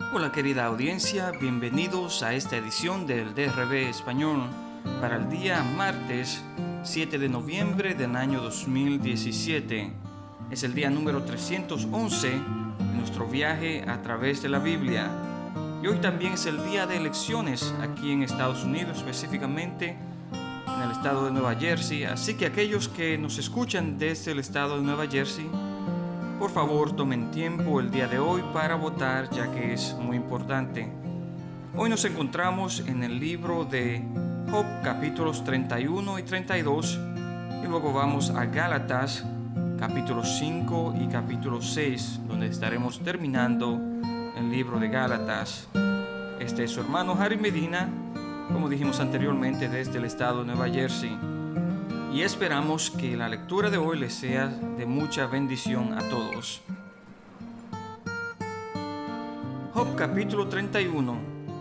Hola querida audiencia, bienvenidos a esta edición del DRB Español para el día martes 7 de noviembre del año 2017. Es el día número 311 de nuestro viaje a través de la Biblia. Y hoy también es el día de elecciones aquí en Estados Unidos, específicamente en el estado de Nueva Jersey. Así que aquellos que nos escuchan desde el estado de Nueva Jersey, por favor, tomen tiempo el día de hoy para votar, ya que es muy importante. Hoy nos encontramos en el libro de Job, capítulos 31 y 32, y luego vamos a Gálatas, capítulos 5 y capítulo 6, donde estaremos terminando el libro de Gálatas. Este es su hermano Harry Medina, como dijimos anteriormente, desde el estado de Nueva Jersey. Y esperamos que la lectura de hoy les sea de mucha bendición a todos. Job capítulo 31.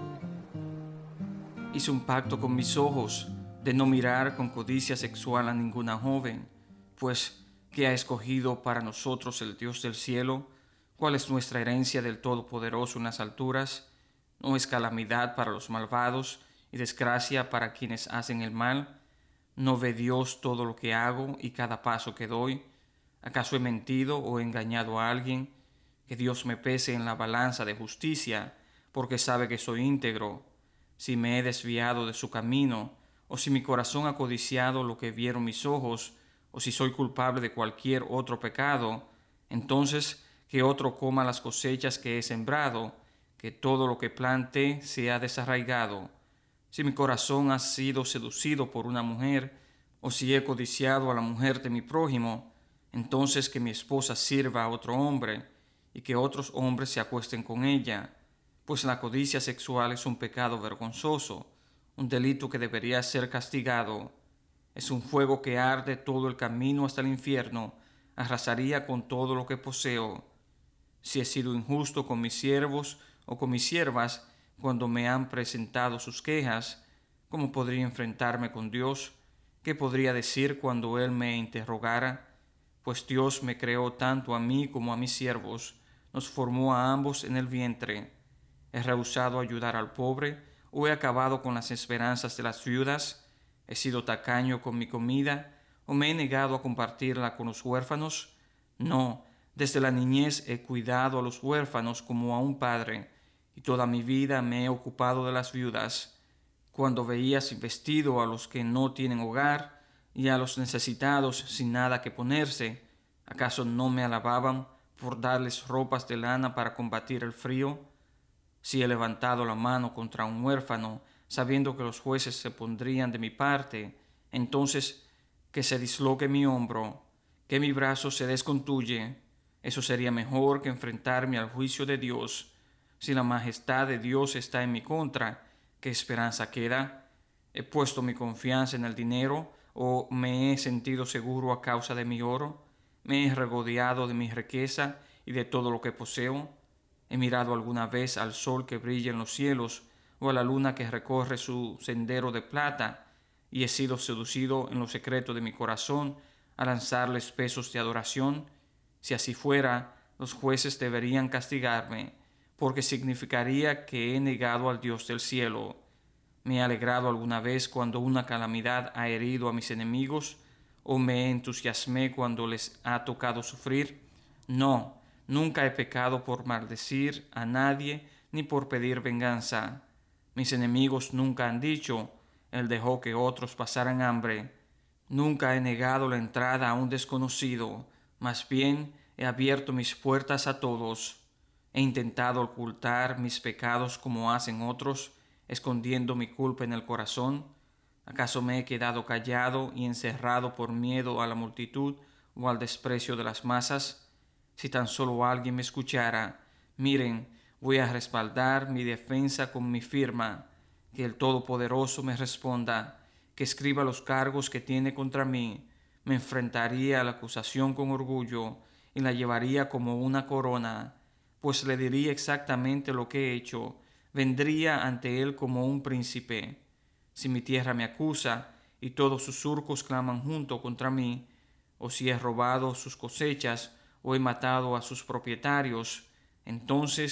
Hice un pacto con mis ojos de no mirar con codicia sexual a ninguna joven, pues ¿qué ha escogido para nosotros el Dios del cielo? ¿Cuál es nuestra herencia del Todopoderoso en las alturas? ¿No es calamidad para los malvados y desgracia para quienes hacen el mal? ¿No ve Dios todo lo que hago y cada paso que doy? ¿Acaso he mentido o engañado a alguien? Que Dios me pese en la balanza de justicia, porque sabe que soy íntegro. Si me he desviado de su camino, o si mi corazón ha codiciado lo que vieron mis ojos, o si soy culpable de cualquier otro pecado, entonces que otro coma las cosechas que he sembrado, que todo lo que planté sea desarraigado. Si mi corazón ha sido seducido por una mujer, o si he codiciado a la mujer de mi prójimo, entonces que mi esposa sirva a otro hombre, y que otros hombres se acuesten con ella, pues la codicia sexual es un pecado vergonzoso, un delito que debería ser castigado. Es un fuego que arde todo el camino hasta el infierno, arrasaría con todo lo que poseo. Si he sido injusto con mis siervos o con mis siervas, cuando me han presentado sus quejas, ¿cómo podría enfrentarme con Dios? ¿Qué podría decir cuando Él me interrogara? Pues Dios me creó tanto a mí como a mis siervos, nos formó a ambos en el vientre. ¿He rehusado ayudar al pobre o he acabado con las esperanzas de las viudas? ¿He sido tacaño con mi comida o me he negado a compartirla con los huérfanos? No, desde la niñez he cuidado a los huérfanos como a un padre, y toda mi vida me he ocupado de las viudas. Cuando veía sin vestido a los que no tienen hogar y a los necesitados sin nada que ponerse, ¿acaso no me alababan por darles ropas de lana para combatir el frío? Si he levantado la mano contra un huérfano, sabiendo que los jueces se pondrían de mi parte, entonces que se disloque mi hombro, que mi brazo se descontuye. Eso sería mejor que enfrentarme al juicio de Dios. Si la majestad de Dios está en mi contra, ¿qué esperanza queda? ¿He puesto mi confianza en el dinero o me he sentido seguro a causa de mi oro? ¿Me he regodeado de mi riqueza y de todo lo que poseo? ¿He mirado alguna vez al sol que brilla en los cielos o a la luna que recorre su sendero de plata, y he sido seducido en lo secreto de mi corazón a lanzarles pesos de adoración? Si así fuera, los jueces deberían castigarme, porque significaría que he negado al Dios del cielo. ¿Me he alegrado alguna vez cuando una calamidad ha herido a mis enemigos, o me entusiasmé cuando les ha tocado sufrir? No, nunca he pecado por maldecir a nadie ni por pedir venganza. Mis enemigos nunca han dicho, Él dejó que otros pasaran hambre. Nunca he negado la entrada a un desconocido, más bien he abierto mis puertas a todos. He intentado ocultar mis pecados como hacen otros, escondiendo mi culpa en el corazón. ¿Acaso me he quedado callado y encerrado por miedo a la multitud o al desprecio de las masas? Si tan solo alguien me escuchara. Miren, voy a respaldar mi defensa con mi firma. Que el Todopoderoso me responda, que escriba los cargos que tiene contra mí. Me enfrentaría a la acusación con orgullo y la llevaría como una corona, pues le diría exactamente lo que he hecho. Vendría ante él como un príncipe. Si mi tierra me acusa y todos sus surcos claman junto contra mí, o si he robado sus cosechas o he matado a sus propietarios, entonces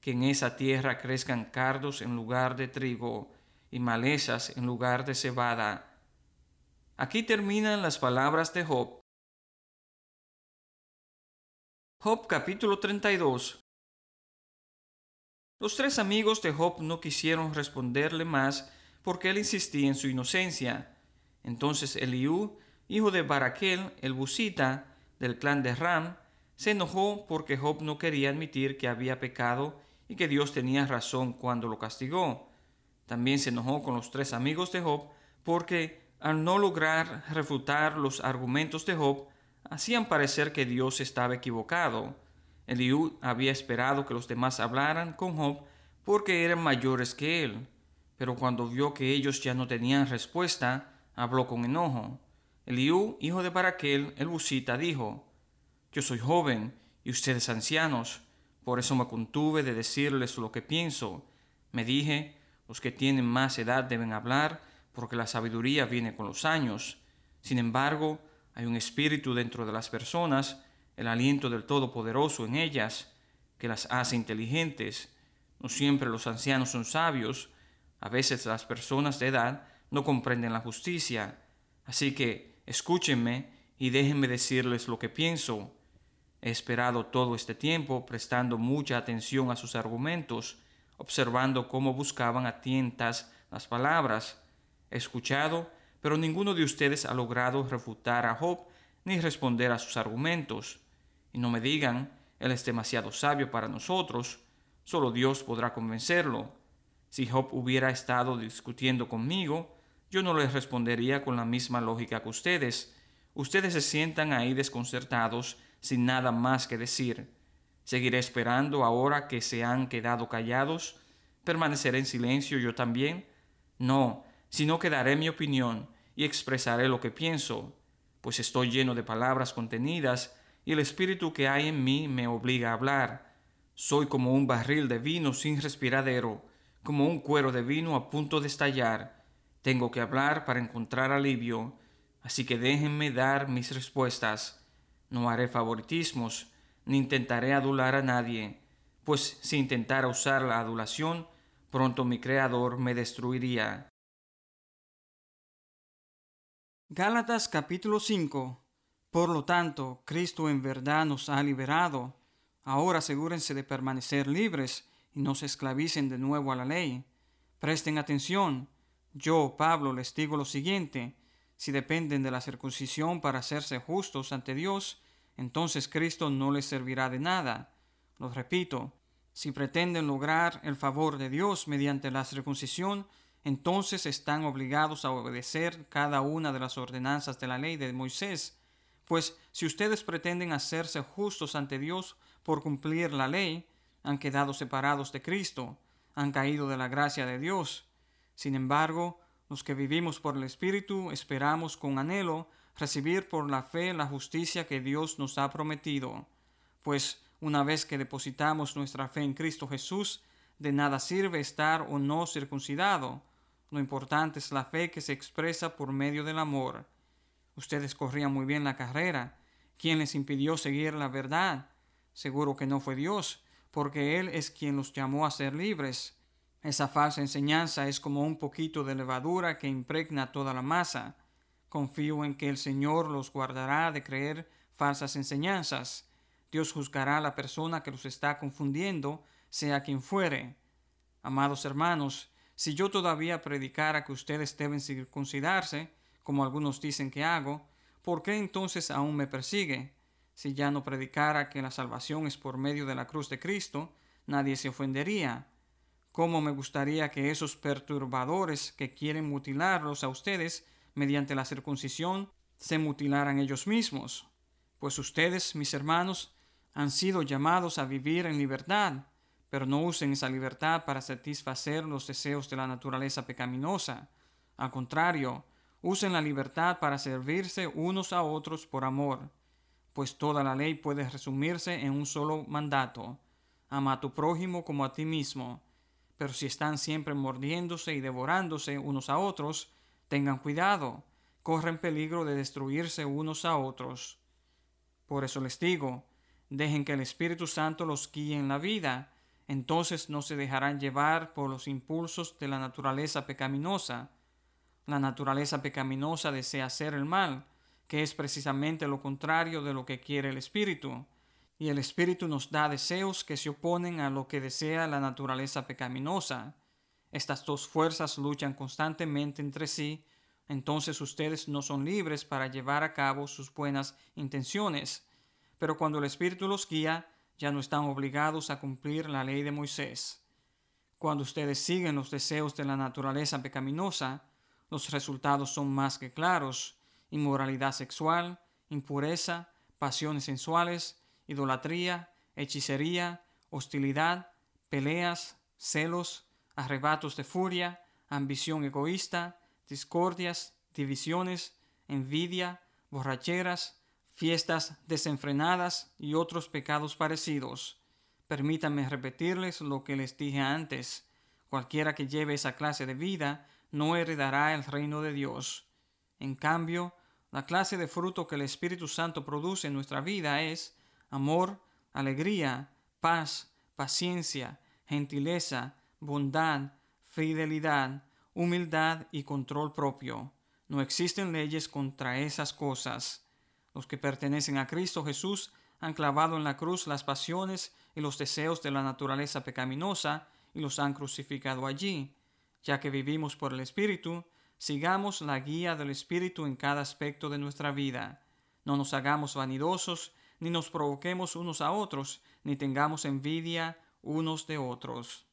que en esa tierra crezcan cardos en lugar de trigo y malezas en lugar de cebada. Aquí terminan las palabras de Job. Job capítulo 32. Los tres amigos de Job no quisieron responderle más porque él insistía en su inocencia. Entonces Eliú, hijo de Baraquel, el busita, del clan de Ram, se enojó porque Job no quería admitir que había pecado y que Dios tenía razón cuando lo castigó. También se enojó con los tres amigos de Job porque, al no lograr refutar los argumentos de Job, hacían parecer que Dios estaba equivocado. Eliú había esperado que los demás hablaran con Job porque eran mayores que él, pero cuando vio que ellos ya no tenían respuesta, habló con enojo. Eliú, hijo de Baraquel, el busita, dijo: Yo soy joven y ustedes ancianos, por eso me contuve de decirles lo que pienso. Me dije: los que tienen más edad deben hablar, porque la sabiduría viene con los años. Sin embargo, hay un espíritu dentro de las personas, el aliento del Todopoderoso en ellas, que las hace inteligentes. No siempre los ancianos son sabios. A veces las personas de edad no comprenden la justicia. Así que escúchenme y déjenme decirles lo que pienso. He esperado todo este tiempo prestando mucha atención a sus argumentos, observando cómo buscaban a tientas las palabras. He escuchado, pero ninguno de ustedes ha logrado refutar a Job ni responder a sus argumentos. Y no me digan: él es demasiado sabio para nosotros, solo Dios podrá convencerlo. Si Job hubiera estado discutiendo conmigo, yo no les respondería con la misma lógica que ustedes. Ustedes se sientan ahí desconcertados, sin nada más que decir. ¿Seguiré esperando ahora que se han quedado callados? ¿Permaneceré en silencio yo también? No, sino que daré mi opinión y expresaré lo que pienso, pues estoy lleno de palabras contenidas y el espíritu que hay en mí me obliga a hablar. Soy como un barril de vino sin respiradero, como un cuero de vino a punto de estallar. Tengo que hablar para encontrar alivio, así que déjenme dar mis respuestas. No haré favoritismos, ni intentaré adular a nadie, pues si intentara usar la adulación, pronto mi Creador me destruiría. Gálatas capítulo 5. Por lo tanto, Cristo en verdad nos ha liberado. Ahora asegúrense de permanecer libres y no se esclavicen de nuevo a la ley. Presten atención. Yo, Pablo, les digo lo siguiente: si dependen de la circuncisión para hacerse justos ante Dios, entonces Cristo no les servirá de nada. Lo repito, si pretenden lograr el favor de Dios mediante la circuncisión, entonces están obligados a obedecer cada una de las ordenanzas de la ley de Moisés. Pues si ustedes pretenden hacerse justos ante Dios por cumplir la ley, han quedado separados de Cristo, han caído de la gracia de Dios. Sin embargo, los que vivimos por el Espíritu esperamos con anhelo recibir por la fe la justicia que Dios nos ha prometido. Pues una vez que depositamos nuestra fe en Cristo Jesús, de nada sirve estar o no circuncidado. Lo importante es la fe que se expresa por medio del amor. Ustedes corrían muy bien la carrera. ¿Quién les impidió seguir la verdad? Seguro que no fue Dios, porque Él es quien los llamó a ser libres. Esa falsa enseñanza es como un poquito de levadura que impregna toda la masa. Confío en que el Señor los guardará de creer falsas enseñanzas. Dios juzgará a la persona que los está confundiendo, sea quien fuere. Amados hermanos, si yo todavía predicara que ustedes deben circuncidarse, como algunos dicen que hago, ¿por qué entonces aún me persigue? Si ya no predicara que la salvación es por medio de la cruz de Cristo, nadie se ofendería. ¿Cómo me gustaría que esos perturbadores que quieren mutilarlos a ustedes mediante la circuncisión se mutilaran ellos mismos? Pues ustedes, mis hermanos, han sido llamados a vivir en libertad, pero no usen esa libertad para satisfacer los deseos de la naturaleza pecaminosa. Al contrario, usen la libertad para servirse unos a otros por amor, pues toda la ley puede resumirse en un solo mandato: ama a tu prójimo como a ti mismo. Pero si están siempre mordiéndose y devorándose unos a otros, tengan cuidado, corren peligro de destruirse unos a otros. Por eso les digo, dejen que el Espíritu Santo los guíe en la vida, Entonces no se dejarán llevar por los impulsos de la naturaleza pecaminosa. La naturaleza pecaminosa desea hacer el mal, que es precisamente lo contrario de lo que quiere el Espíritu. Y el Espíritu nos da deseos que se oponen a lo que desea la naturaleza pecaminosa. Estas dos fuerzas luchan constantemente entre sí, entonces ustedes no son libres para llevar a cabo sus buenas intenciones. Pero cuando el Espíritu los guía, ya no están obligados a cumplir la ley de Moisés. Cuando ustedes siguen los deseos de la naturaleza pecaminosa, los resultados son más que claros: inmoralidad sexual, impureza, pasiones sensuales, idolatría, hechicería, hostilidad, peleas, celos, arrebatos de furia, ambición egoísta, discordias, divisiones, envidia, borracheras, fiestas desenfrenadas y otros pecados parecidos. Permítanme repetirles lo que les dije antes: cualquiera que lleve esa clase de vida no heredará el reino de Dios. En cambio, la clase de fruto que el Espíritu Santo produce en nuestra vida es amor, alegría, paz, paciencia, gentileza, bondad, fidelidad, humildad y control propio. No existen leyes contra esas cosas. Los que pertenecen a Cristo Jesús han clavado en la cruz las pasiones y los deseos de la naturaleza pecaminosa y los han crucificado allí. Ya que vivimos por el Espíritu, sigamos la guía del Espíritu en cada aspecto de nuestra vida. No nos hagamos vanidosos, ni nos provoquemos unos a otros, ni tengamos envidia unos de otros.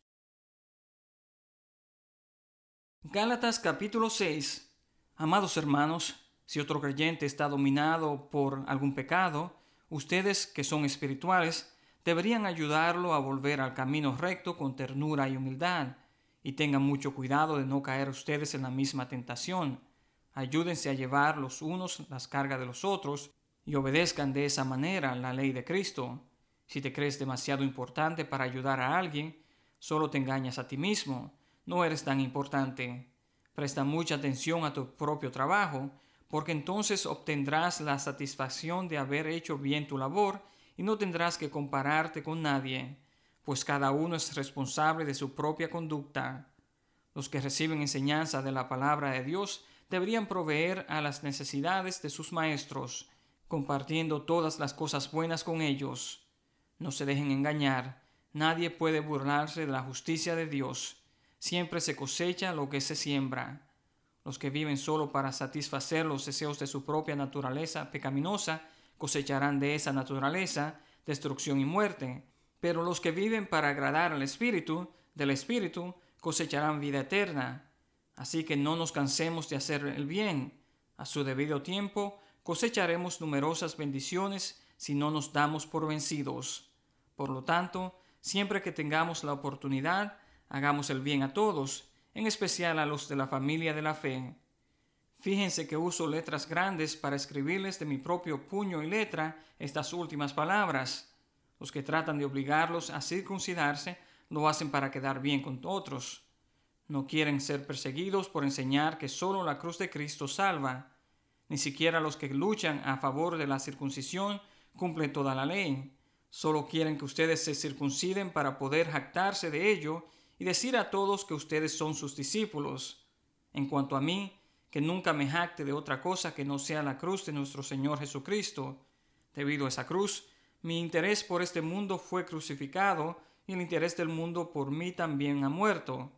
Gálatas capítulo 6. Amados hermanos, si otro creyente está dominado por algún pecado, ustedes que son espirituales deberían ayudarlo a volver al camino recto con ternura y humildad. Y tengan mucho cuidado de no caer ustedes en la misma tentación. Ayúdense a llevar los unos las cargas de los otros y obedezcan de esa manera la ley de Cristo. Si te crees demasiado importante para ayudar a alguien, solo te engañas a ti mismo. No eres tan importante. Presta mucha atención a tu propio trabajo, porque entonces obtendrás la satisfacción de haber hecho bien tu labor y no tendrás que compararte con nadie, pues cada uno es responsable de su propia conducta. Los que reciben enseñanza de la palabra de Dios deberían proveer a las necesidades de sus maestros, compartiendo todas las cosas buenas con ellos. No se dejen engañar. Nadie puede burlarse de la justicia de Dios. Siempre se cosecha lo que se siembra. Los que viven solo para satisfacer los deseos de su propia naturaleza pecaminosa cosecharán de esa naturaleza destrucción y muerte. Pero los que viven para agradar al Espíritu, del Espíritu, cosecharán vida eterna. Así que no nos cansemos de hacer el bien. A su debido tiempo cosecharemos numerosas bendiciones si no nos damos por vencidos. Por lo tanto, siempre que tengamos la oportunidad, hagamos el bien a todos, en especial a los de la familia de la fe. Fíjense que uso letras grandes para escribirles de mi propio puño y letra estas últimas palabras. Los que tratan de obligarlos a circuncidarse lo hacen para quedar bien con otros. No quieren ser perseguidos por enseñar que solo la cruz de Cristo salva. Ni siquiera los que luchan a favor de la circuncisión cumplen toda la ley. Solo quieren que ustedes se circunciden para poder jactarse de ello y decir a todos que ustedes son sus discípulos. En cuanto a mí, que nunca me jacte de otra cosa que no sea la cruz de nuestro Señor Jesucristo. Debido a esa cruz, mi interés por este mundo fue crucificado y el interés del mundo por mí también ha muerto.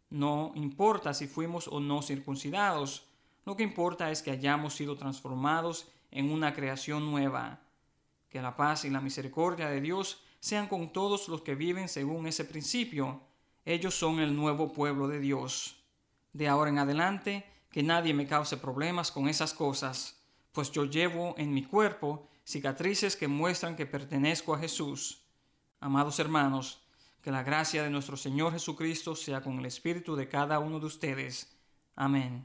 No importa si fuimos o no circuncidados, lo que importa es que hayamos sido transformados en una creación nueva. Que la paz y la misericordia de Dios sean con todos los que viven según ese principio. Ellos son el nuevo pueblo de Dios. De ahora en adelante, que nadie me cause problemas con esas cosas, pues yo llevo en mi cuerpo cicatrices que muestran que pertenezco a Jesús. Amados hermanos, que la gracia de nuestro Señor Jesucristo sea con el espíritu de cada uno de ustedes. Amén.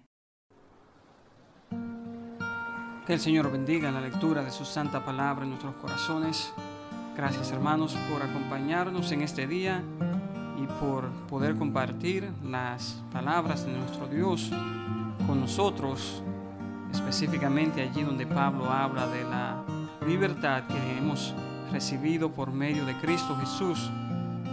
Que el Señor bendiga la lectura de su santa palabra en nuestros corazones. Gracias, hermanos, por acompañarnos en este día y por poder compartir las palabras de nuestro Dios con nosotros, específicamente allí donde Pablo habla de la libertad que hemos recibido por medio de Cristo Jesús.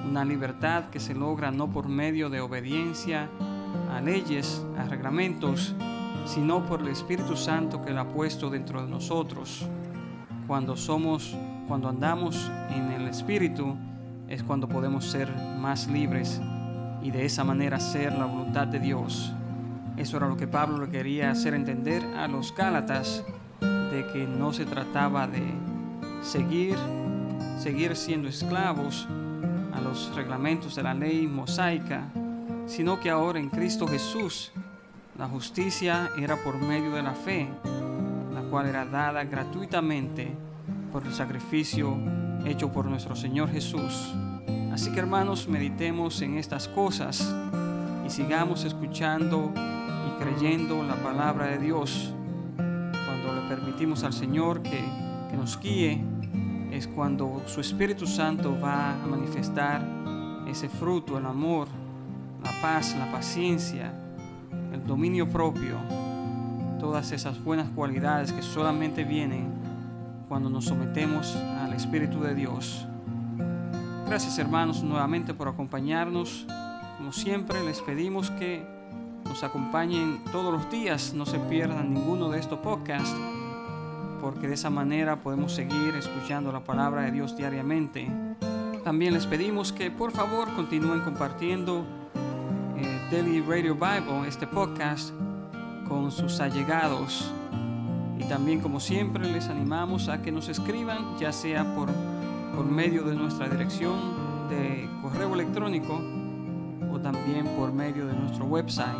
una libertad que se logra no por medio de obediencia a leyes, a reglamentos, sino por el Espíritu Santo que Él ha puesto dentro de nosotros. Cuando andamos en el Espíritu, es cuando podemos ser más libres y de esa manera hacer la voluntad de Dios. Eso era lo que Pablo le quería hacer entender a los Gálatas, de que no se trataba de seguir siendo esclavos a los reglamentos de la ley mosaica, sino que ahora en Cristo Jesús la justicia era por medio de la fe, la cual era dada gratuitamente por el sacrificio hecho por nuestro Señor Jesús. Así que, hermanos, meditemos en estas cosas y sigamos escuchando y creyendo la palabra de Dios. Cuando le permitimos al Señor que nos guíe, es cuando su Espíritu Santo va a manifestar ese fruto, el amor, la paz, la paciencia, el dominio propio, todas esas buenas cualidades que solamente vienen cuando nos sometemos al Espíritu de Dios. Gracias, hermanos, nuevamente por acompañarnos. Como siempre, les pedimos que nos acompañen todos los días, no se pierdan ninguno de estos podcasts, porque de esa manera podemos seguir escuchando la palabra de Dios diariamente. También les pedimos que por favor continúen compartiendo Daily Radio Bible, este podcast, con sus allegados. Y también, como siempre, les animamos a que nos escriban, ya sea por medio de nuestra dirección de correo electrónico o también por medio de nuestro website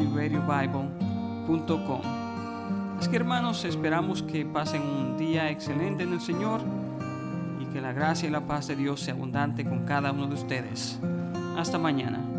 dailyradiobible.com. Así que, hermanos, esperamos que pasen un día excelente en el Señor y que la gracia y la paz de Dios sea abundante con cada uno de ustedes. Hasta mañana.